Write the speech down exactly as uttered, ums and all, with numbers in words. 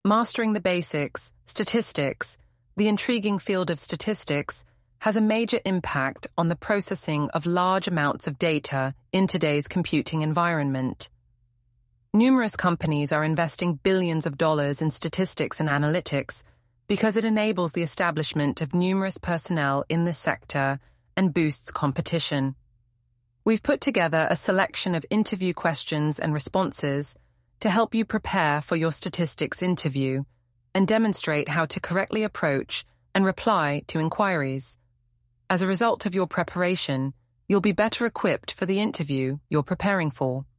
Mastering the basics, statistics, the intriguing field of statistics, has a major impact on the processing of large amounts of data in today's computing environment. Numerous companies are investing billions of dollars in statistics and analytics because it enables the establishment of numerous personnel in this sector and boosts competition. We've put together a selection of interview questions and responses to help you prepare for your statistics interview and demonstrate how to correctly approach and reply to inquiries. As a result of your preparation, you'll be better equipped for the interview you're preparing for.